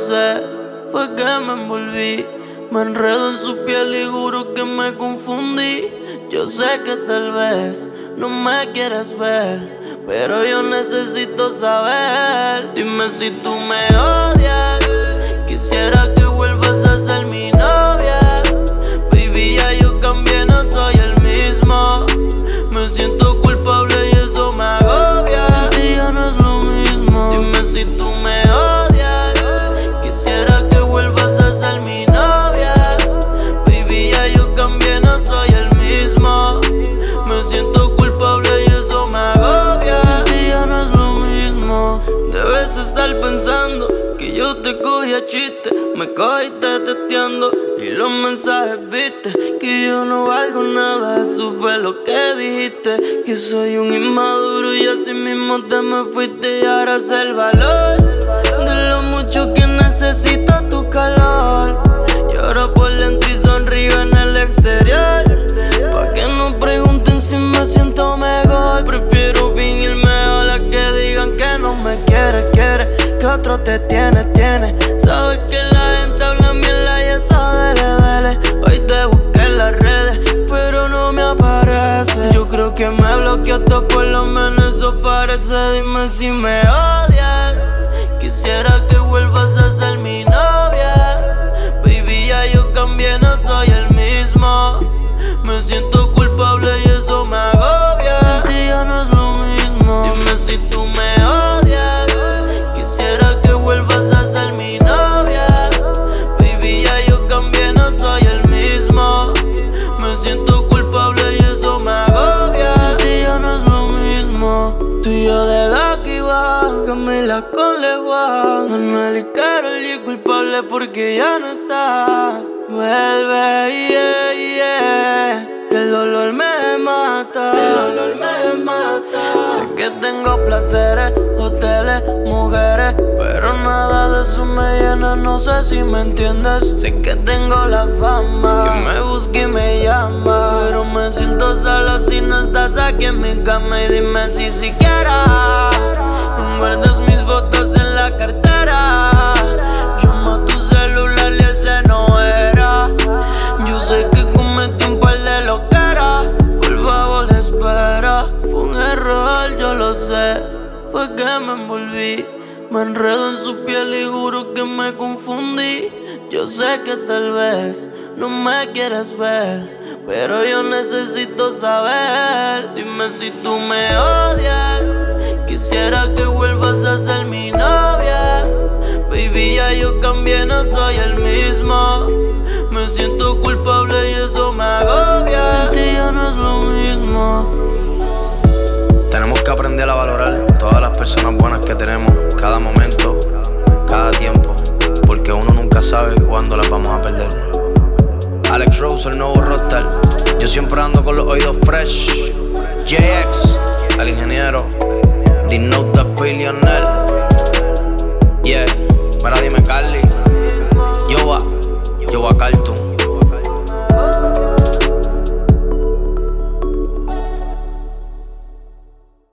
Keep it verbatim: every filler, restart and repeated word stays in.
sé, fue que me envolví. Me enredo en su piel y juro que me confundí. Yo sé que tal vez no me quieres ver, pero yo necesito saber. Dime si tú me odias. Quisiera que vuelvas a ser mi novia. Baby, ya yo cambié, no soy el mismo. Me siento culpable y eso me agobia. Sin ti ya no es lo mismo. Dime si tú me odias. Quisiera que vuelvas a ser mi novia. Baby, ya yo cambié, no soy el mismo. Me siento culpable y eso me agobia. Sin ti ya no es lo mismo. Debes estar pensando que yo te cogí a chiste. Me cogiste testeando y los mensajes viste que yo no valgo nada. Eso fue lo que dijiste, que soy un inmaduro y así mismo te me fuiste. Y ahora sé el valor de lo mucho que necesito tu calor. Lloro por dentro y sonrío en el exterior, pa' que no pregunten si me siento mejor. Prefiero fingir mejor a que digan que no me quieres, quieres, que otro te tiene, tiene. Sabes que la gente habla mierda y eso duele, duele. Hoy te busqué en las redes, pero no me apareces. Yo creo que me bloqueaste, por lo menos eso parece. Dime si me odias. Quisiera que vuelvas a ser mi novia. Baby, ya yo cambié, no soy el mismo. Me siento culpable y eso me agobia. Sin ti ya no es lo mismo. Dime si tú me odias. Quisiera que vuelvas a ser mi novia. Baby, ya yo cambié, no soy el mismo. Me siento culpable y eso me agobia. Sin ti ya no es lo mismo. Tú y yo de la que iba, Camila con Leguán, Anuel y Karol G culpable porque ya no estás. Vuelve, yeah, yeah, que el dolor me mata, el dolor me mata. Sé que tengo placeres, hoteles, mujeres, pero nada de eso me llena, no sé si me entiendes. Sé que tengo la fama, que me busca y me llama, pero me siento solo si no estás aquí en mi cama. Y dime si siquiera guardas mis fotos en la cartera. Llamo a tu celular y ese no era. Yo sé que cometí un par de loqueras, por favor espera. Fue un error, yo lo sé, fue que me envolví. Me enredo en su piel y juro que me confundí. Yo sé que tal vez no me quieres ver, pero yo necesito saber. Dime si tú me odias. Quisiera que vuelvas a ser mi novia. Baby, ya yo cambié, no soy el mismo. Me siento culpable y eso me agobia. Sin ti ya no es lo mismo. Tenemos que aprender a valorar todas las personas buenas que tenemos, cada momento, cada tiempo, porque uno nunca sabe cuándo las vamos a perder. Alex Rose, el nuevo roster. Yo siempre ando con los oídos fresh. J X, el ingeniero. The Note the Billionaire.